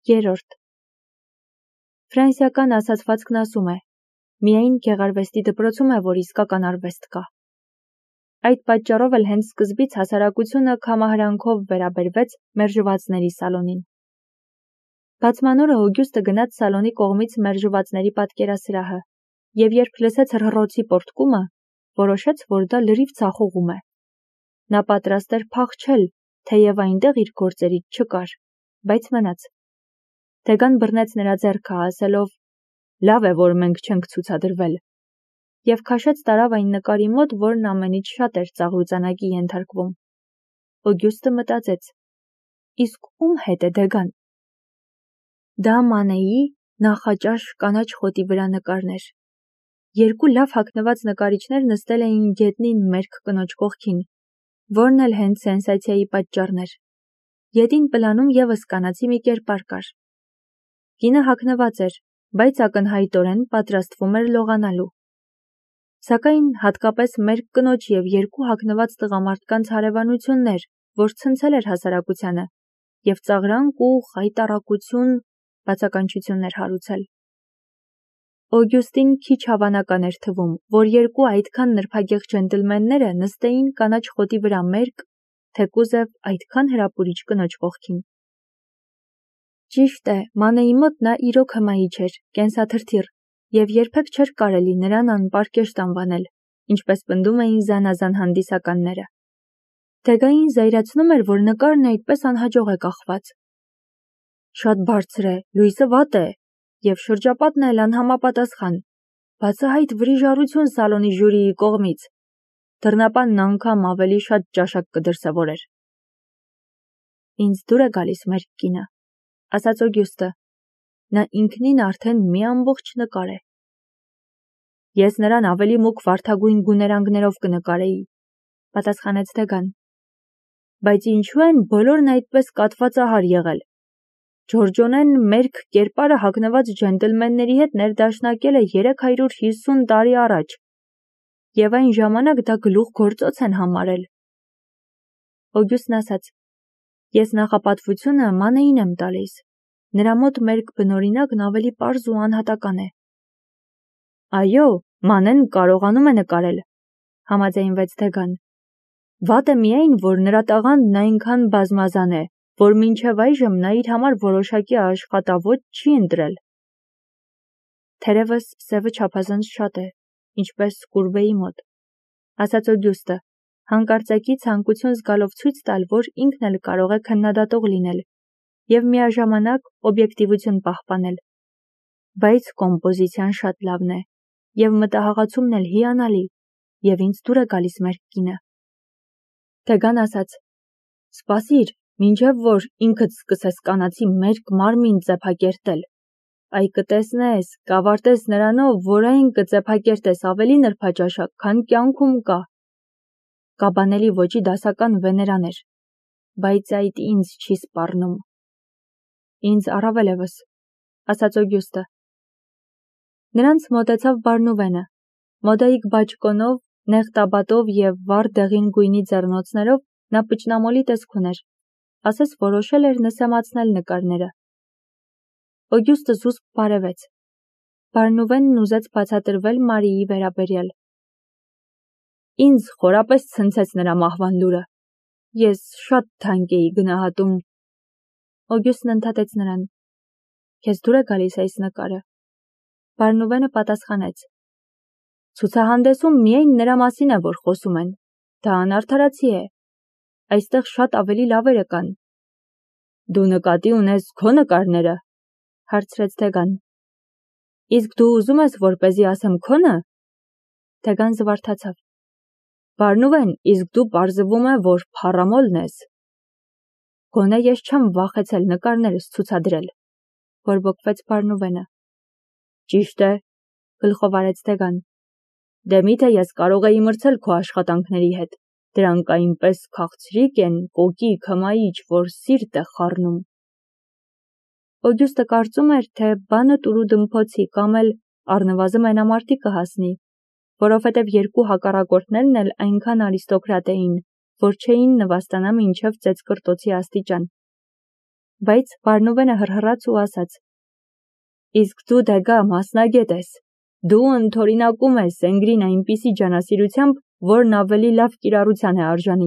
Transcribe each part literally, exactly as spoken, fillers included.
Երրորդ Ֆրանսիական ասացվածքն ասում է. միայն գեղարվեստի դպրոցում է, որ իսկական արվեստ կա։ Այդ պատճառով էլ հենց սկզբից հասարակությունը քամահրանքով վերաբերվեց մերժվածների սալոնին։ Բացման օրը Օգյուստը գնաց սալոնի կողմից մերժվածների պատկերասրահը, և երբ լսեց հռռոցի պոռթկումը, որոշեց, որ դա լրիվ ձախողում է։ Նա պատրաստ էր փախչել, թեև այնտեղ իր գործերից չկար, բայց մնաց։ Թեգան բռնեց նրա ձեռքը, ասելով. «Լավ է, որ մենք չենք ցուցադրվել», և քաշեց տարավ այն նկարի մոտ, որն ամենից շատ էր ծաղրուծանակի ենթարկվում։ Օգյուստը մտածեց. իսկ ում հետ է Դեգան։ Դա Մանեի նախաճաշ կանաչ խոտի վրա նկարներ։ Երկու լավ հագնված նկարիչներ նստել էին գետնին մերկ կնոջ կողքին, որն էլ հենց սենսացիայի պատճառն էր։ Ետին պլանում ևս կանացի մի կերպար կար։ Կինը հագնված էր, բայց ակնհայտորեն պատրաստվում էր լողանալու։ Սակայն հատկապես մերկ կնոջ և երկու հագնված տղամարդկանց հարևանությունն էր, որ ցնցել էր հասարակությանը, և ծաղրանք ու խայտառակություն բացականչություններ հարուցել։ Օգյուստին քիչ հավանական էր թվում, որ երկու այդքան նրբագեղ ջենտլմենները նստեին կանաչ խոտի վրա մերկ, թեկուզև այդքան հրապուրիչ կնոջ կողքին։ Ճիշտ է, Մանեի մոտ նա իրոք հմայիչ էր, կենսաթրթիռ, և երբեք չէր կարելի նրան անպարկեշտ անվանել, ինչպես պնդում էին զանազան հանդիսականները։ Դեգային զայրացնում էր, որ նկարն այդպես անհաջող է կախված։ Շատ բարձր է, լույսը վատ է, և շրջապատն էլ անհամապատասխան, բացահայտ վրիժառություն սալոնի ժյուրիի կողմից։ Դռնապանն անգամ ավելի շատ ճաշակ կդրսևորեր։ Ինձ դուր է գալիս մերկ կինը, ասաց Օգյուստը։ Նա ինքնին արդեն մի ամբողջ նկար է։ Ես նրան ավելի մուգ վարդագույն գուներանգներով կնկարեի, պատասխանեց Դեգան։ Բայց ինչու են բոլորն այդպես կատվածահար եղել։ Ջորջոնեն մերկ կերպարը հագնված ջենտլմենների հետ ներդաշնակել է երեք հարյուր հիսուն տարի առաջ, և այն ժամանակ դա գլուխգործոց են համարել։ Օգյուստն ասաց. Ես նախապատվությունը Մանեին եմ տալիս։ Նրա մոտ մերկ բնօրինակն ավելի պարզ ու անհատական է։ Այո, Մանեն կարողանում է նկարել, համաձայնվեց Դեգան։ Վատ է միայն, որ նրա տաղանդն այնքան բազմազան է, որ մինչև այժմ նա իր համար որոշակի աշխատավոճ չի ընտրել։ Թերևս սևը չափազանց շատ է, ինչպես Կուրբեի մոտ, ասաց Օգյուստը, հանկարծակի ցանկություն զգալով ցույց տալ, որ ինքն էլ կարող է քննադատող լինել, և միաժամանակ օբյեկտիվություն պահպանել։ Բայց կոմպոզիցիան շատ լավն է, և մտահաղացումն էլ հիանալի, և ինձ դուր է գալիս մերկ կինը։ Դեգան ասաց. Սպասիր, մինչև որ ինքդ սկսես կանացի մերկ մարմին ծեփակերտել, այ կտեսնես, կավարտես նրանով, որ այն կծեփակերտես ավելի նրբաճաշակ, քան կյանքում կա։ Կաբանելի ոճի դասական Վեներան էր, բայց այդ ինձ չի սպառնում։ Ինձ առավելևս, ասաց Օգյուստը։ Նրանց մոտեցավ Բարնուվենը, մոդայիկ բաճկոնով, նեղ տաբատով և վառ դեղին գույնի ձեռնոցներով նա պճնամոլի տեսք ուներ, ասես որոշել էր նսեմացնել նկարները։ Օգյուստը զուսպ բարևեց։ Բարնուվենն ուզեց բացատրվել Մարիի վերաբերյալ։ Ինձ խորապես ցնցեց նրա մահվան լուրը։ Ես շատ թանկ էի գնահատում։ Օգյուստն ընդհատեց նրան. Քեզ դուր է գալիս այս նկարը։ Բարնուվենը պատասխանեց. Ցուցահանդեսում միայն նրա մասին է, որ խոսում են։ Դա անարդարացի է։ Այստեղ շատ ավելի լավերը կան։ Դու նկատի ունես քո նկարները, հարցրեց Դեգան։ Իսկ դու ուզում ես, որպեսզի ասեմ քոնը։ Դեգան զվարթացավ։ Բարնուվեն, իսկ դու պարզվում է, որ փառամոլն ես։ Գոնե ես չեմ վախեցել նկարներս ցուցադրել, բորբոքվեց Բարնուվենը։ Ճիշտ է, գլխով արեց Դեգան։ Դե միթե ես կարող էի մրցել քո աշխատանքների հետ։ Դրանք այնպես քաղցրիկ են, կոկիկ, հմայիչ, որ սիրտ է խառնում։ Օգյուստը կարծում էր, թե բանը տուրուդմփոցի կամ էլ առնվազն մենամարտի կհասնի, որովհետև երկու հակառակորդներն էլ այնքան արիստոկրատ էին, որ չէին նվաստանա մինչև ծեծկռտոցի աստիճան։ Բայց Բարնուվենը հռհռաց ու ասաց. Իսկ դու դեգա մասնագետ ես, դու ընդօրինակում ես Սենգրին այնպիսի ջանասիրությամբ, որն ավելի լավ կիրառության է արժանի։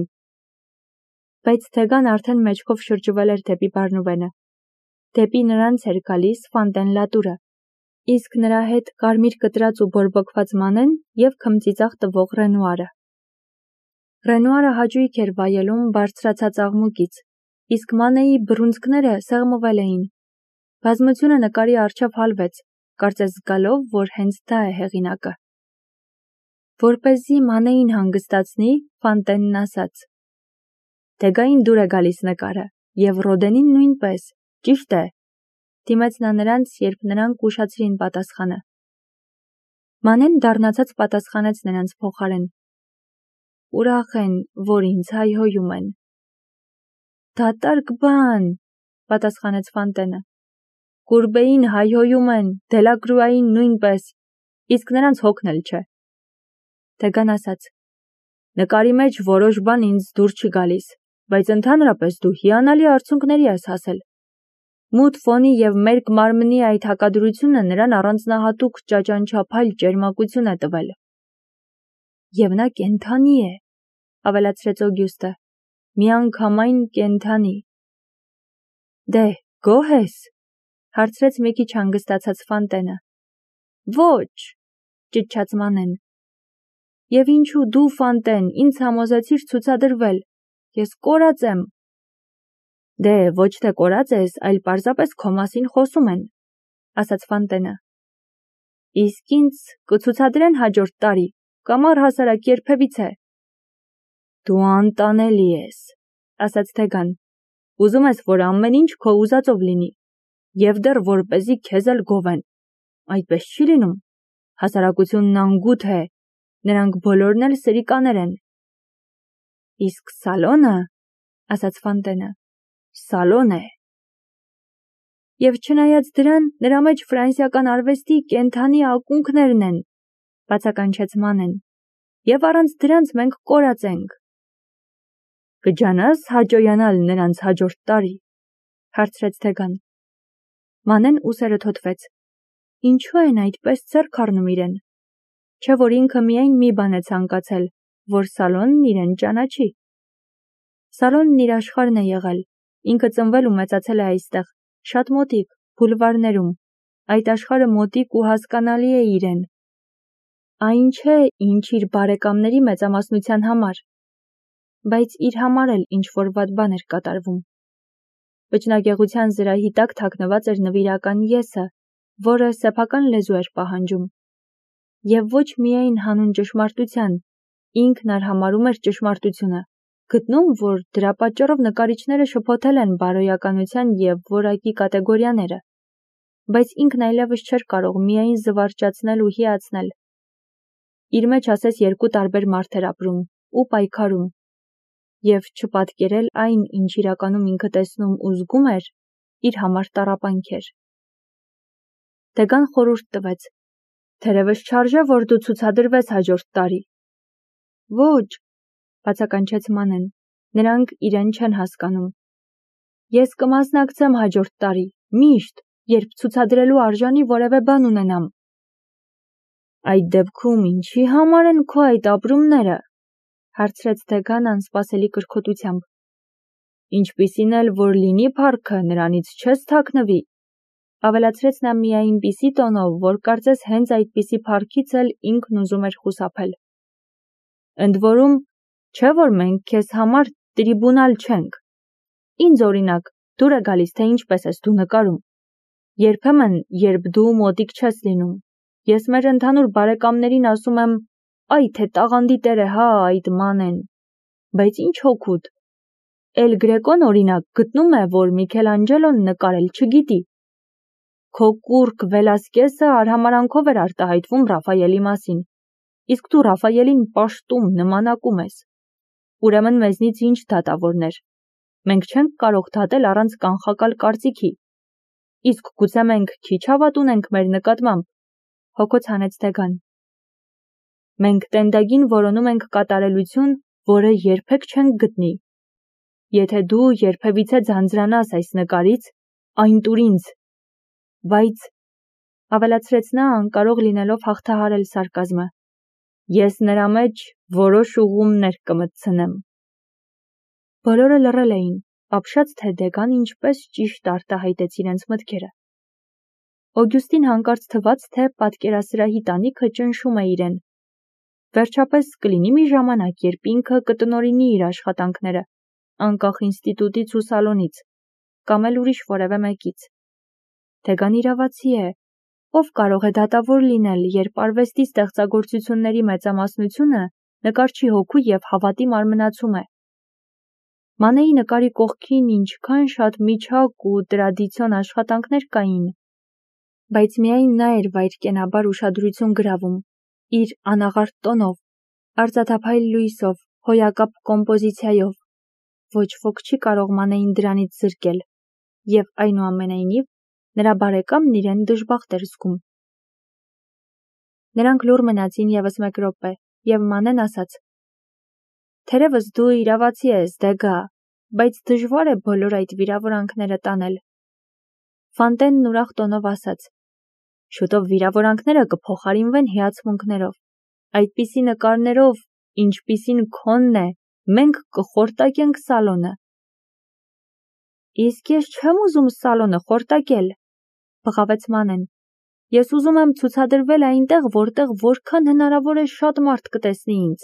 Բայց Թեգան արդեն մեջքով շրջվել էր դեպի Բարնուվենը։ Դեպի նրանց էր գալիս Ֆանտեն Լատուրը, իսկ նրա հետ կարմիր կտրած ու բորբոքված Մանեն և քմծիծաղ տվող Ռենուարը։ Ռենուարը հաճույք էր վայելում բարձրացած աղմուկից, իսկ Մանեի բռունցքները սեղմվել էին։ Բազմությունը նկարի առջև հալվեց, կարծես զգալով, որ հենց դա է հեղինակը։ Որպեսզի Մանեին հանգստացնի, Ֆանտենն ասաց. Թեգային դուր է գալիս նկարը, և Ռոդենին նույնպես, ճիշտ է, դիմեց նա նրանց, երբ նրանք ուշացրին պատասխանը։ Մանեն դառնացած պատասխանեց նրանց փոխարեն. Ուրախ են, որ ինձ հայհոյում են։ Դատարկ բան, պատասխանեց Ֆանտենը։ Կուրբեին հայհոյում են, Դելակրուային նույնպես, իսկ նրանց հոգն էլ չէ։ Թեգան ասաց. Նկարի մեջ որոշ բան ինձ դուր չի գալիս, բայց ընդհանրապես դու հիանալի արդյունքների ես հասել։ Մութ ֆոնի և մերկ մարմնի այդ հակադրությունը նրան առանձնահատուկ ճաճանչափայլ ճերմակություն է տվել։ Եվ նա կենդանի է, ավելացրեց Օգյուստը, միանգամայն կենդանի։ Դե, գոհ ես, հարցրեց մի քիչ հանգստացած Ֆանտենը։ Ոչ, ճչաց Մանեն։ Եվ ինչու դու, Ֆանտեն, ինձ համոզեցիր ցուցադրվել, ես կորած եմ։ Դե, ոչ թե կորած ես, այլ պարզապես քո մասին խոսում են, ասաց Ֆանտենը։ Իսկ ինձ կցուցադրեն հաջորդ տարի, կամ առհասարակ երբևիցե։ Դու անտանելի ես, ասաց Թեգան, ուզում ես, որ ամեն ինչ քո ուզածով լինի, և դեռ որպեսզի քեզ էլ գովեն, այդպես չի լինում, հասարակությունն անգութ է, նրանք բոլորն էլ սրիկաներ են։ Իսկ սալոնը, ասաց Ֆանտենը, սալոն է։ Եվ չնայած դրան, նրա մեջ ֆրանսիական արվեստի կենդանի ակունքներն են, բացականչեց Մանեն, և առանց դրանց մենք կորած ենք։ Կջանաս հաճոյանալ նրանց հաջորդ տարի, հարցրեց Թեգան։ Մանեն ուսերը թոթվեց։ Ինչու են այդպես ձեռք առնում իրեն։ Չէ որ ինքը միայն մի բան է ցանկացել, որ սալոնն իրեն ճանաչի։ Սալոնն իր աշխարհն է եղել, ինքը ծնվել ու մեծացել է այստեղ, շատ մոտիկ, բուլվարներում, այդ աշխարհը մոտիկ ու հասկանալի է իրեն։ Այն չէ, ինչ իր բարեկամների մեծամասնության համար, բայց իր համար էլ ինչ-որ վատ բան էր կատարվում։ Վճնագեղության զրահի տակ թաքնված էր նվիրական եսը, որը սեփական լեզու էր պահանջում։ Եվ ոչ միայն հանուն ճշմարտության, ինքն արհամարհում էր ճշմարտությունը, գտնում, որ դրա պատճառով նկարիչները շփոթել են բարոյականության և որակի կատեգորիաները, բայց ինքն այլևս չէր կարող միայն զվարճացնել ու հիացնել։ Իր մեջ ասես երկու տարբեր մարդ էր ապրում ու պայքարում, և չպատկերել այն, ինչ իրականում ինքը տեսնում ու զգում էր, իր համար տառապանք էր։ Թեգան խորհուրդ տվեց. Թերևս չարժե, որ դու ցուցադրվես հաջորդ տարի։ Ոչ, բացականչեց Մանեն, նրանք իրեն չեն հասկանում։ Ես կմասնակցեմ հաջորդ տարի, միշտ, երբ ցուցադրելու արժանի որևէ բան ունենամ։ Այդ դեպքում ինչի համար են քո այդ ապրումները, հարցրեց Թեգան անսպասելի կրքոտությամբ։ Ինչպիսին էլ որ լինի փառքը, նրանից չես թաքնվի, ավելացրեց նա մի այնպիսի տոնով, որ կարծես հենց այդպիսի փառքից էլ ինքն ուզում էր խուսափել։ Ընդ որում, չէ որ մենք քեզ համար տրիբունալ չենք։ Ինձ օրինակ, դուր է գալիս, թե ինչպես ես դու նկարում։ Երբեմն, երբ դու մոտիկ չես լինում, ես մեր ընդհանուր բարեկամներին ասում եմ, այ թե տաղանդի տեր է, հա, այդ Մանեն, բայց ինչ հոգուտ։ Էլ Գրեկոն օրինակ գտնում է, որ Միքելանջելոն նկարել չգիտի։ Քո կուռք Վելասկեսը արհամարանքով էր արտահայտվում Ռաֆայելի մասին, իսկ դու Ռաֆայելին պաշտում, նմանակում ես։ Ուրեմն մեզնից ինչ դատավորներ։ Մենք չենք կարող դատել առանց կանխակալ կարծիքի։ Իսկ գուցե մենք քիչ հավատ ունենք մեր նկատմամբ, հոգոց հանեց Թեգան։ Մենք տենդագին որոնում ենք կատարելություն, որը երբեք չենք գտնի։ եթե դու երբևիցե ձանձրանաս այս նկարից, այն տուր ինձ։ Բայց, ավելացրեց նա անկարող լինելով հաղթահարել սարկազմը, ես նրա մեջ որոշ ուղղումներ կմտցնեմ։ Բոլորը լռել էին, ապշած թե Դեգան ինչպես ճիշտ արտահայտեց իրենց մտքերը։ Օգյուստին հանկարծ թվաց, թե պատկերասրահի տանիքը ճնշում է իրեն։ Վերջապես կլինի մի ժամանակ, երբ ինքը կտնօրինի իր աշխատանքները, անկախ ինստիտուտից ու սալոնից, կամ էլ ուրիշ որևէ մեկից։ Դեգան իրավացի է, ով կարող է դատավոր լինել, երբ արվեստի ստեղծագործությունների մեծամասնությունը նկարչի հոգու և հավատի մարմնացում է։ Մանեի նկարի կողքին ինչքան շատ միջակ ու տրադիցիոն աշխատանքներ կային, բայց միայն նա էր վայրկենաբար ուշադրություն գրավում, իր անաղարտ տոնով, արծաթափայլ լույսով, հոյակապ կոմպոզիցիայով, ոչ ոք չի կարող Մանեին դրանից զրկել, և այնուամենայնիվ նրա բարեկամն իրեն դժբախտ էր զգում։ Նրանք լուռ մնացին ևս մեկ րոպե, և Մանեն ասաց. «Թերևս դու իրավացի ես, Դեգա, բայց դժվար է բոլոր այդ վիրավորանքները տանել»։ Ֆանտենն ուրախ տոնով ասաց. «Շուտով վիրավորանքները կփոխարինվեն հիացմունքներով, այդպիսի նկարներով, ինչպիսին քոնն է, մենք կխորտակենք սալոնը»։ Իսկ ես չեմ ուզում սալոնը խորտակել, բղավեց Մանեն։ Ես ուզում եմ ցուցադրվել այնտեղ, որտեղ որքան հնարավոր է շատ մարդ կտեսնի ինձ։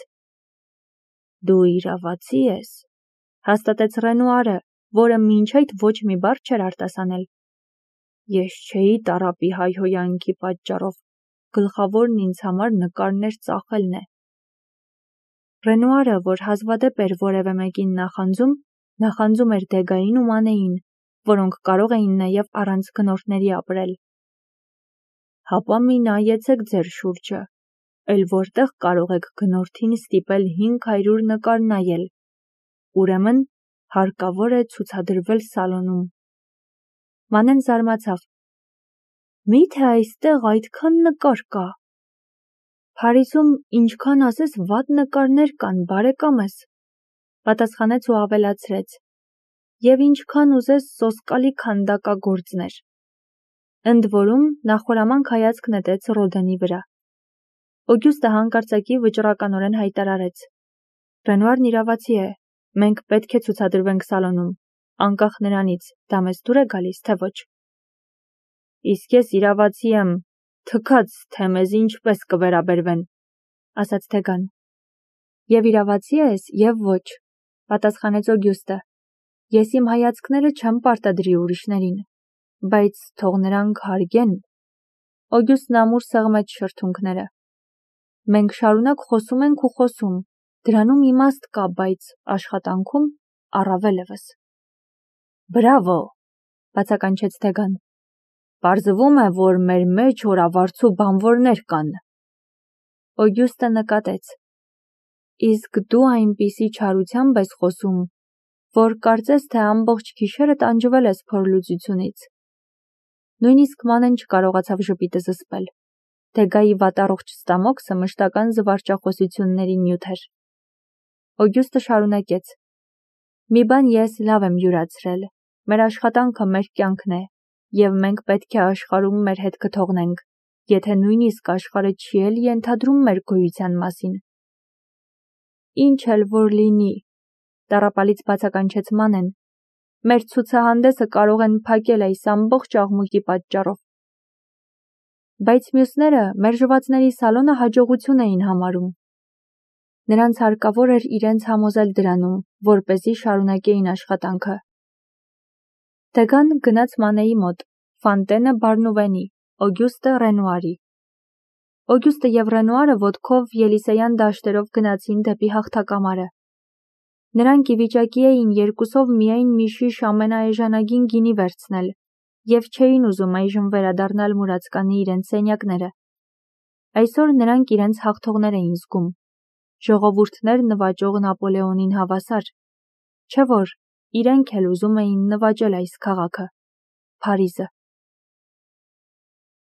Դու իրավացի ես, հաստատեց Ռենուարը, որը մինչ այդ ոչ մի բառ չէր արտասանել։ Ես չէի տառապի հայհոյանքի պատճառով, գլխավորն ինձ համար նկարներ ծախելն է։ Ռենուարը, որ հազվադեպ էր որևէ մեկին նախանձում, նախանձում էր Դեգային ու Մանեին, որոնք կարող էին նաև առանց գնորդների ապրել։ Հապա մի նայեցեք ձեր շուրջը, էլ որտեղ կարող եք գնորդին ստիպել հինգ հարյուր նկար նայել, ուրեմն հարկավոր է ցուցադրվել սալոնում։ Մանեն զարմացավ. Մի՞թե այստեղ այդքան նկար կա։ Փարիզում ինչքան ասես վատ նկարներ կան, բարեկամս, պատասխանեց ու ավելացրեց, և ինչքան ուզես սոսկալի քանդակագործներ։ Ընդ որում նա խորամանկ հայացք նետեց Ռոդենի վրա։ Օգյուստը հանկարծակի վճռականորեն հայտարարեց. Ռենուարն իրավացի է, մենք պետք է ցուցադրվենք սալոնում, անկախ նրանից, դա մեզ դուր է գալիս, թե ոչ։ Իսկ ես իրավացի եմ, թքած, թե մեզ ինչպես կվերաբերվեն, ասաց Դեգան։ Եվ իրավացի ես, և ոչ, պատասխանեց Օգյուստը։ Ես իմ հայացքները չեմ պարտադրի ուրիշներին, բայց թող նրանք հարգեն։ Օգյուստն ամուր սեղմեց շրթունքները։ Մենք շարունակ խոսում ենք ու խոսում, դրանում իմաստ կա, բայց աշխատանքում առավել ևս։ Բրավո, բացականչեց Դեգան։ Պարզվում է, որ մեր մեջ օրավարձու բանվորներ կան։ Օգյուստը նկատեց. Իսկ դու այնպիսի չարությամբ ես խոսում, որ կարծես թե ամբողջ գիշերը տանջվել ես փորլուծությունից։ Նույնիսկ Մանեն չկարողացավ ժպիտը զսպել։ Դեգայի վատառողջ ստամոքսը մշտական զվարճախոսությունների նյութ էր։ Օգյուստը շարունակեց. Մի բան ես լավ եմ յուրացրել, մեր աշխատանքը մեր կյանքն է, և մենք պետք է աշխարհում մեր հետքը թողնենք, եթե նույնիսկ աշխարհը չի էլ ենթադրում մեր գոյության մասին։ Ինչ էլ որ լինի, տառապալից բացականչեց Մանեն, մեր ցուցահանդեսը կարող են փակել այս ամբողջ աղմուկի պատճառով։ Բայց մյուսները մերժվածների սալոնը հաջողություն էին համարում։ Նրանց հարկավոր էր իրենց համոզել դրանում, որպեսզի շարունակեին աշխատանքը։ Դեգան գնաց Մանեի մոտ, Ֆանտենը Բարնուվենի, Օգյուստը Ռենուարի։ Օգյուստը և Ռենուարը ոտքով Ելիսեյան դաշտերով գնացին դեպի հաղթակամարը։ Նրանք ի վիճակի էին երկուսով միայն մի շիշ ամենաէժանագին գինի վերցնել և չէին ուզում այժմ վերադառնալ մուրացկանի իրենց սենյակները։ Այսօր նրանք իրենց հաղթողներ էին զգում, ժողովուրդներ նվաճող Նապոլեոնին հավասար, չէ՞ որ իրենք էլ ուզում էին նվաճել այս քաղաքը, Փարիզը։